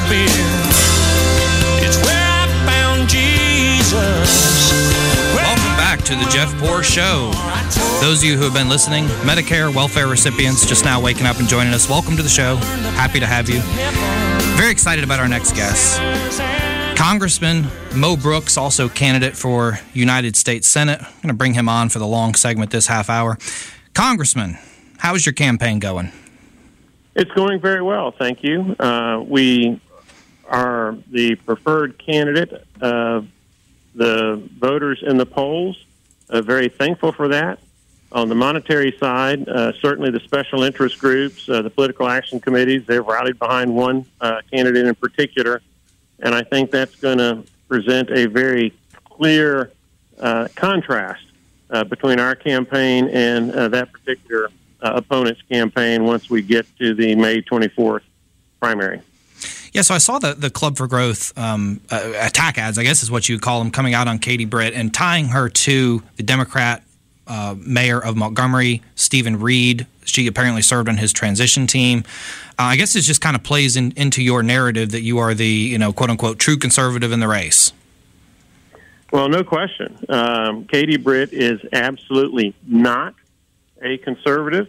been. It's where I found Jesus. Welcome back to the Jeff Poor Show. Those of you who have been listening, Medicare, welfare recipients, just now waking up and joining us, welcome to the show. Happy to have you. Very excited about our next guest. Congressman Mo Brooks, also candidate for United States Senate. I'm going to bring him on for the long segment this half hour. Congressman, how's your campaign going? It's going very well, thank you. We are the preferred candidate of the voters in the polls. Very thankful for that. On the monetary side, certainly the special interest groups, the political action committees, they've rallied behind one candidate in particular, and I think that's going to present a very clear contrast between our campaign and that particular opponent's campaign once we get to the May 24th primary. Yeah, so I saw the Club for Growth attack ads, I guess is what you would call them, coming out on Katie Britt and tying her to the Democrat mayor of Montgomery, Stephen Reed. She apparently served on his transition team. I guess it just kind of plays into your narrative that you are the, quote-unquote, true conservative in the race. Well, no question. Katie Britt is absolutely not a conservative.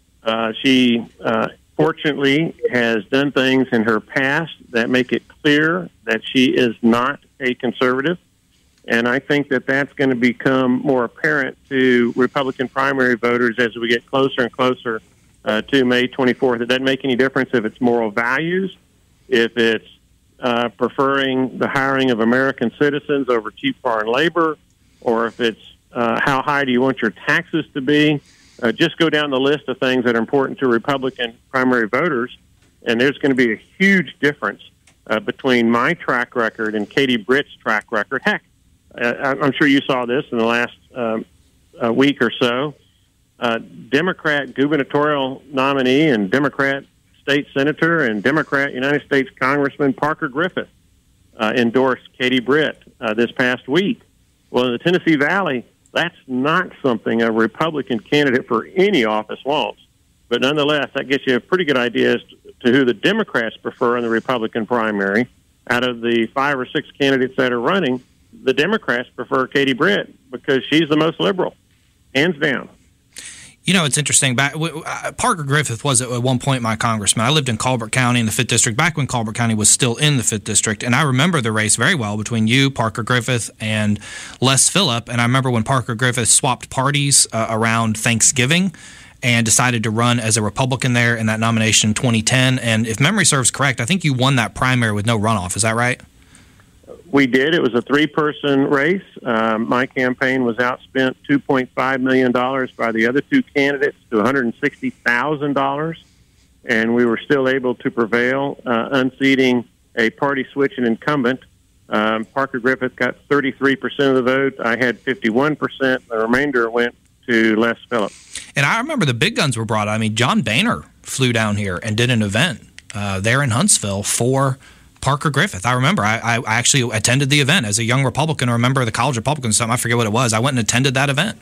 She fortunately has done things in her past that make it clear that she is not a conservative. And I think that that's going to become more apparent to Republican primary voters as we get closer and closer to May 24th. It doesn't make any difference if it's moral values, if it's preferring the hiring of American citizens over cheap foreign labor, or if it's how high do you want your taxes to be. Just go down the list of things that are important to Republican primary voters, and there's going to be a huge difference between my track record and Katie Britt's track record. Heck, I'm sure you saw this in the last week or so. Democrat gubernatorial nominee and Democrat state senator and Democrat United States Congressman Parker Griffith endorsed Katie Britt this past week. Well, in the Tennessee Valley, that's not something a Republican candidate for any office wants. But nonetheless, that gets you a pretty good idea as to who the Democrats prefer in the Republican primary. Out of the 5 or 6 candidates that are running, the Democrats prefer Katie Britt because she's the most liberal, hands down. It's interesting. Parker Griffith was at one point my congressman. I lived in Colbert County in the 5th District, back when Colbert County was still in the 5th District, and I remember the race very well between you, Parker Griffith, and Les Phillip. And I remember when Parker Griffith swapped parties around Thanksgiving and decided to run as a Republican there in that nomination in 2010. And if memory serves correct, I think you won that primary with no runoff. Is that right? We did. It was a 3-person race. My campaign was outspent $2.5 million by the other 2 candidates to $160,000, and we were still able to prevail, unseating a party-switching incumbent. Parker Griffith got 33% of the vote. I had 51%. The remainder went to Les Phillip. And I remember the big guns were brought. I mean, John Boehner flew down here and did an event there in Huntsville for Parker Griffith. I remember I actually attended the event as a young Republican or a member of the College Republicans, something, I forget what it was. I went and attended that event.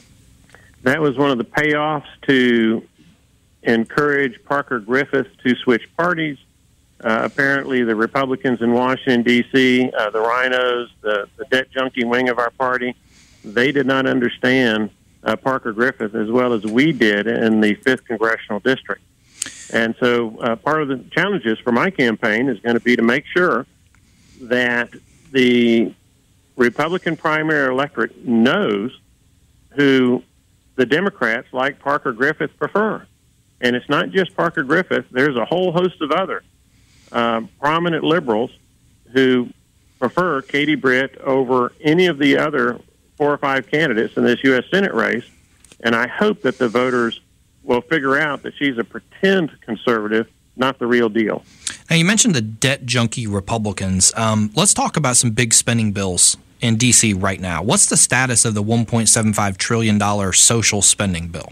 That was one of the payoffs to encourage Parker Griffith to switch parties. Apparently the Republicans in Washington, D.C., the rhinos, the debt junkie wing of our party, they did not understand Parker Griffith as well as we did in the 5th Congressional District. And so part of the challenges for my campaign is going to be to make sure that the Republican primary electorate knows who the Democrats like Parker Griffith prefer. And it's not just Parker Griffith. There's a whole host of other prominent liberals who prefer Katie Britt over any of the other 4 or 5 candidates in this U.S. Senate race. And I hope that the voters will figure out that she's a pretend conservative, not the real deal. Now, you mentioned the debt junkie Republicans. Let's talk about some big spending bills in D.C. right now. What's the status of the $1.75 trillion social spending bill?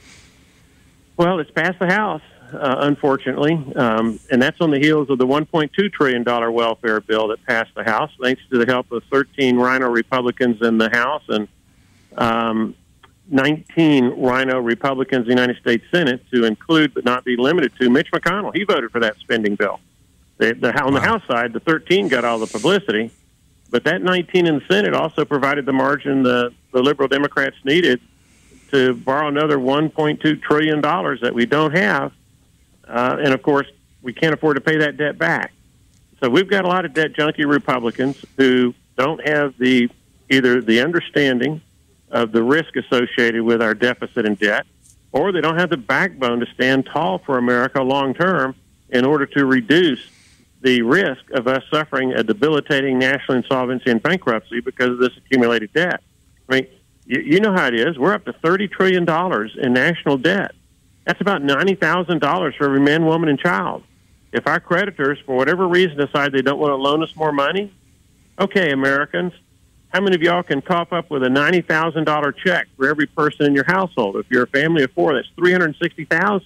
Well, it's passed the House, unfortunately, and that's on the heels of the $1.2 trillion welfare bill that passed the House, thanks to the help of 13 Rhino Republicans in the House and 19 Rhino Republicans in the United States Senate, to include but not be limited to Mitch McConnell. He voted for that spending bill On the House side, the 13 got all the publicity, but that 19 in the Senate also provided the margin the liberal Democrats needed to borrow another $1.2 trillion that we don't have. And, of course, we can't afford to pay that debt back. So we've got a lot of debt junkie Republicans who don't have either the understanding of the risk associated with our deficit and debt, or they don't have the backbone to stand tall for America long term in order to reduce the risk of us suffering a debilitating national insolvency and bankruptcy because of this accumulated debt. I mean, you know how it is. We're up to $30 trillion in national debt. That's about $90,000 for every man, woman, and child. If our creditors, for whatever reason, decide they don't want to loan us more money, okay, Americans, how many of y'all can cough up with a $90,000 check for every person in your household? If you're a family of four, that's $360,000.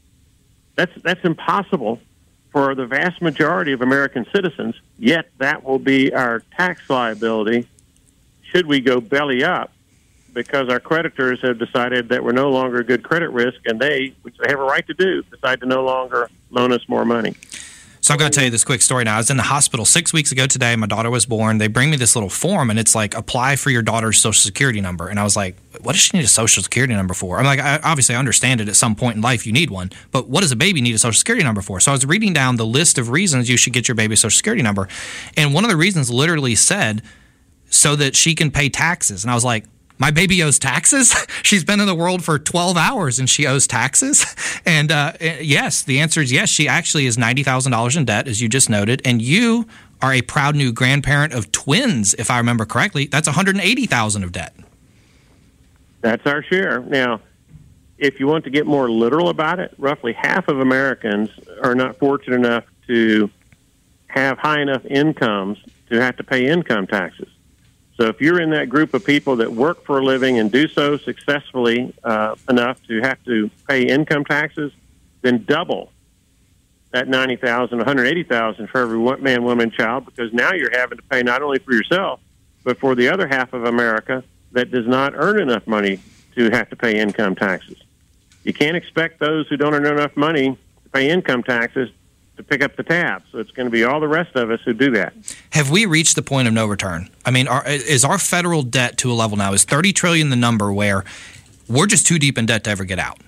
That's impossible for the vast majority of American citizens, yet that will be our tax liability should we go belly up because our creditors have decided that we're no longer a good credit risk, and they, which they have a right to do, decide to no longer loan us more money. So I've got to tell you this quick story now. I was in the hospital 6 weeks ago today. My daughter was born. They bring me this little form, and it's like, apply for your daughter's Social Security number. And I was like, what does she need a Social Security number for? I'm like, obviously, I understand it at some point in life you need one, but what does a baby need a Social Security number for? So I was reading down the list of reasons you should get your baby a Social Security number. And one of the reasons literally said, so that she can pay taxes. And I was like, my baby owes taxes? She's been in the world for 12 hours and she owes taxes? And yes, the answer is yes. She actually is $90,000 in debt, as you just noted. And you are a proud new grandparent of twins, if I remember correctly. That's $180,000 of debt. That's our share. Now, if you want to get more literal about it, roughly half of Americans are not fortunate enough to have high enough incomes to have to pay income taxes. So if you're in that group of people that work for a living and do so successfully enough to have to pay income taxes, then double that $90,000, $180,000 for every man, woman, child, because now you're having to pay not only for yourself, but for the other half of America that does not earn enough money to have to pay income taxes. You can't expect those who don't earn enough money to pay income taxes to pick up the tab. So it's going to be all the rest of us who do that. Have we reached the point of no return? I mean, is our federal debt to a level now? Is $30 trillion the number where we're just too deep in debt to ever get out?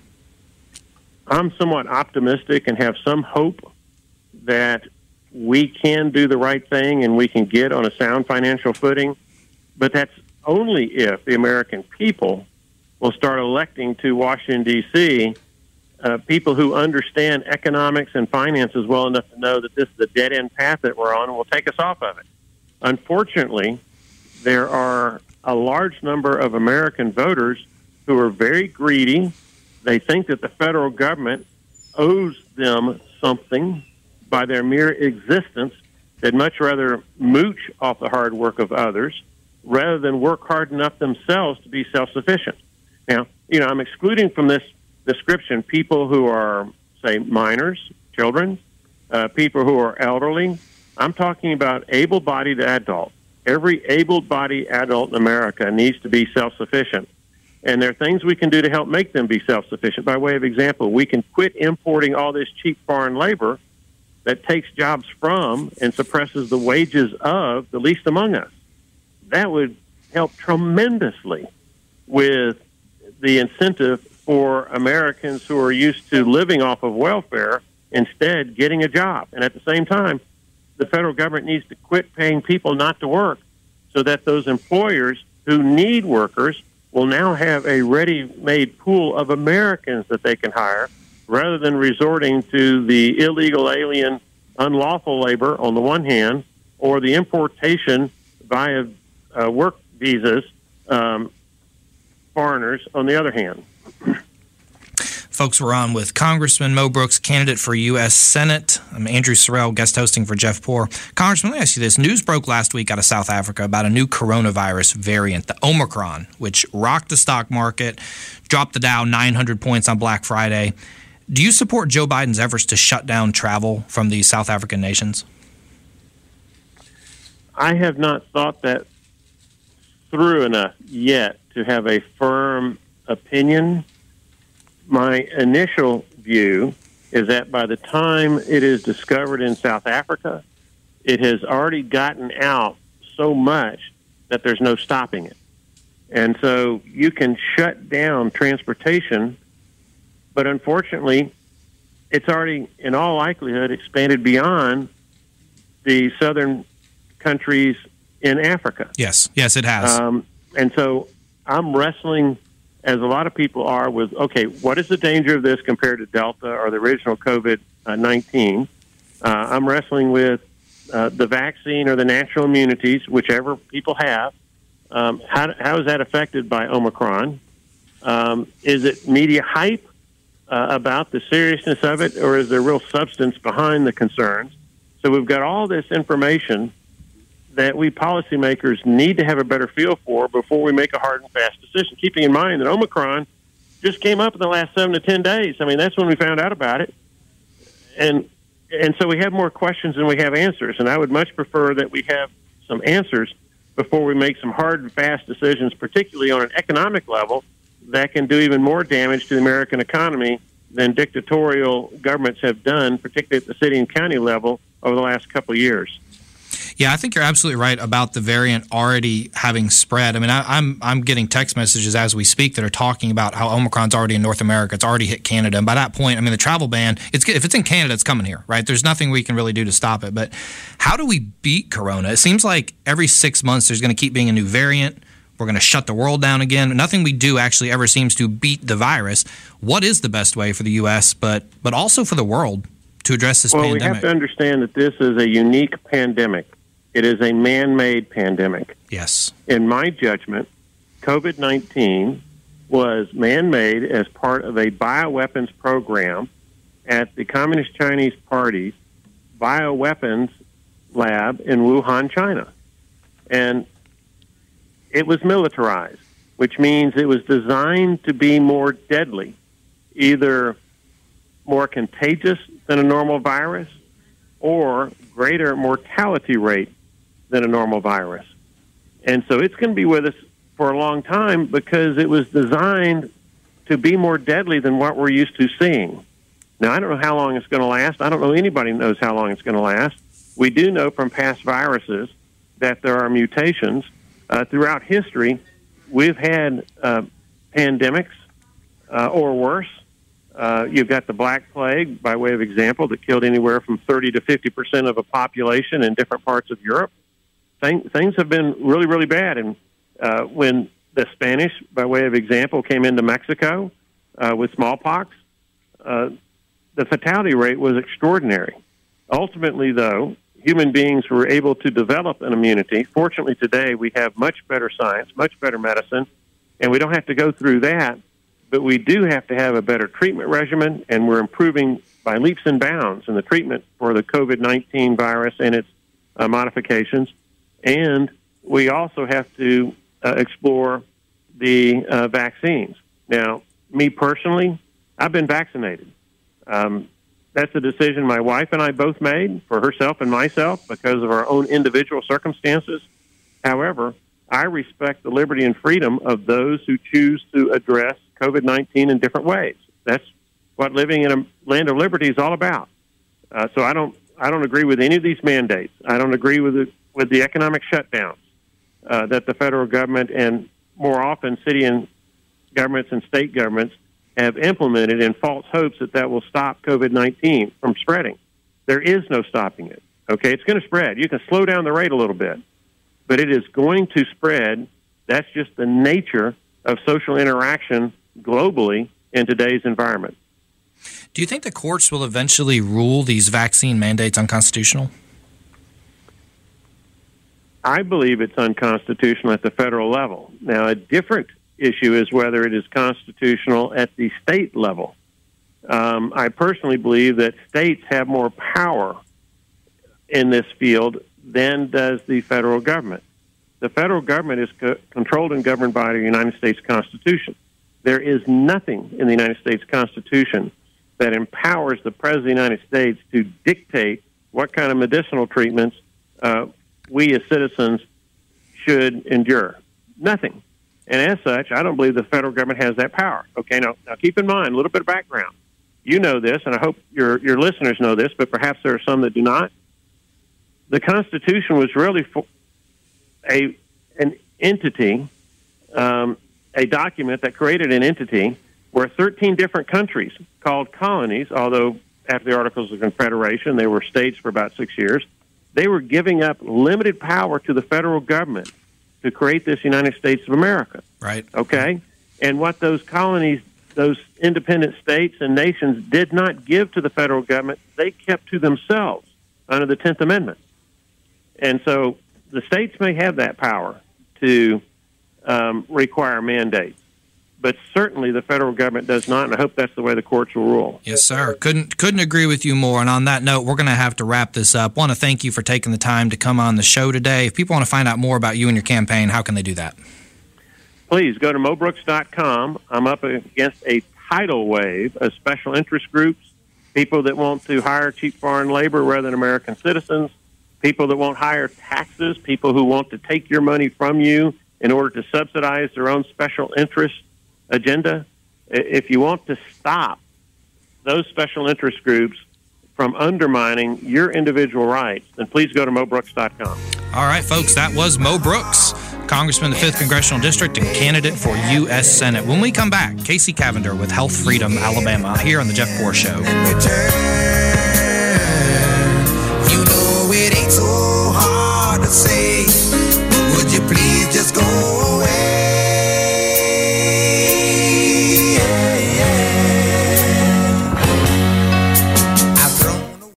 I'm somewhat optimistic and have some hope that we can do the right thing and we can get on a sound financial footing, but that's only if the American people will start electing to Washington, D.C., people who understand economics and finances well enough to know that this is the dead-end path that we're on and will take us off of it. Unfortunately, there are a large number of American voters who are very greedy. They think that the federal government owes them something by their mere existence. They'd much rather mooch off the hard work of others rather than work hard enough themselves to be self-sufficient. Now, I'm excluding from this description people who are, say, minors, children, people who are elderly. I'm talking about able-bodied adults. Every able-bodied adult in America needs to be self-sufficient. And there are things we can do to help make them be self-sufficient. By way of example, we can quit importing all this cheap foreign labor that takes jobs from and suppresses the wages of the least among us. That would help tremendously with the incentive for Americans who are used to living off of welfare instead getting a job. And at the same time, the federal government needs to quit paying people not to work so that those employers who need workers will now have a ready-made pool of Americans that they can hire rather than resorting to the illegal, alien, unlawful labor on the one hand or the importation via work visas, foreigners on the other hand. Folks, we're on with Congressman Mo Brooks, candidate for U.S. Senate. I'm Andrew Sorrell, guest hosting for Jeff Poor. Congressman, let me ask you this. News broke last week out of South Africa about a new coronavirus variant, the Omicron, which rocked the stock market, dropped the Dow 900 points on Black Friday. Do you support Joe Biden's efforts to shut down travel from these South African nations? I have not thought that through enough yet to have a firm opinion. My initial view is that by the time it is discovered in South Africa, it has already gotten out so much that there's no stopping it. And so you can shut down transportation, but unfortunately, it's already, in all likelihood, expanded beyond the southern countries in Africa. Yes, it has. And so I'm wrestling, as a lot of people are, with, okay, what is the danger of this compared to Delta or the original COVID-19? I'm wrestling with the vaccine or the natural immunities, whichever people have. How is that affected by Omicron? Is it media hype about the seriousness of it, or is there real substance behind the concerns? So we've got all this information that we policymakers need to have a better feel for before we make a hard and fast decision, keeping in mind that Omicron just came up in the last 7 to 10 days. I mean, that's when we found out about it. And so we have more questions than we have answers, and I would much prefer that we have some answers before we make some hard and fast decisions, particularly on an economic level, that can do even more damage to the American economy than dictatorial governments have done, particularly at the city and county level over the last couple of years. Yeah, I think you're absolutely right about the variant already having spread. I mean, I'm getting text messages as we speak that are talking about how Omicron's already in North America. It's already hit Canada. And by that point, I mean, the travel ban, if it's in Canada, it's coming here, right? There's nothing we can really do to stop it. But how do we beat Corona? It seems like every 6 months there's going to keep being a new variant. We're going to shut the world down again. Nothing we do actually ever seems to beat the virus. What is the best way for the U.S., but also for the world, to address this pandemic? Well, we have to understand that this is a unique pandemic. It is a man-made pandemic. Yes. In my judgment, COVID-19 was man-made as part of a bioweapons program at the Communist Chinese Party's bioweapons lab in Wuhan, China. And it was militarized, which means it was designed to be more deadly, either more contagious than a normal virus or greater mortality rate than a normal virus. And so it's going to be with us for a long time because it was designed to be more deadly than what we're used to seeing. Now, I don't know how long it's going to last. I don't know anybody knows how long it's going to last. We do know from past viruses that there are mutations. Throughout history, we've had pandemics or worse. You've got the Black Plague, by way of example, that killed anywhere from 30 to 50% of a population in different parts of Europe. Things have been really, really bad. And when the Spanish, by way of example, came into Mexico with smallpox, the fatality rate was extraordinary. Ultimately, though, human beings were able to develop an immunity. Fortunately, today we have much better science, much better medicine, and we don't have to go through that. But we do have to have a better treatment regimen, and we're improving by leaps and bounds in the treatment for the COVID-19 virus and its modifications. And we also have to explore the vaccines. Now, me personally, I've been vaccinated. That's a decision my wife and I both made for herself and myself because of our own individual circumstances. However, I respect the liberty and freedom of those who choose to address COVID-19 in different ways. That's what living in a land of liberty is all about. So I don't agree with any of these mandates. I don't agree with the economic shutdowns that the federal government and more often city and governments and state governments have implemented in false hopes that will stop COVID-19 from spreading. There is no stopping it. Okay, it's going to spread. You can slow down the rate a little bit, but it is going to spread. That's just the nature of social interaction globally in today's environment. Do you think the courts will eventually rule these vaccine mandates unconstitutional? I believe it's unconstitutional at the federal level. Now, a different issue is whether it is constitutional at the state level. I personally believe that states have more power in this field than does the federal government. The federal government is controlled and governed by the United States Constitution. There is nothing in the United States Constitution that empowers the President of the United States to dictate what kind of medicinal treatments we as citizens should endure. Nothing. And as such, I don't believe the federal government has that power. Okay, now keep in mind, a little bit of background. you know this, and I hope your listeners know this, but perhaps there are some that do not. The Constitution was really an entity, a document that created an entity where 13 different countries called colonies, although after the Articles of Confederation, they were states for about 6 years, they were giving up limited power to the federal government to create this United States of America. Right. Okay? And what those colonies, those independent states and nations did not give to the federal government, they kept to themselves under the 10th Amendment. And so the states may have that power to require mandates, but certainly the federal government does not, and I hope that's the way the courts will rule. Yes, sir. Couldn't agree with you more. And on that note, we're going to have to wrap this up. Want to thank you for taking the time to come on the show today. If people want to find out more about you and your campaign, how can they do that? Please go to mobrooks.com. I'm up against a tidal wave of special interest groups, people that want to hire cheap foreign labor rather than American citizens, people that won't hire taxes, people who want to take your money from you in order to subsidize their own special interest agenda. If you want to stop those special interest groups from undermining your individual rights, then please go to mobrooks.com. All right, folks, that was Mo Brooks, Congressman of the 5th Congressional District and candidate for U.S. Senate. When we come back, Casey Cavender with Health Freedom Alabama here on The Jeff Poor Show.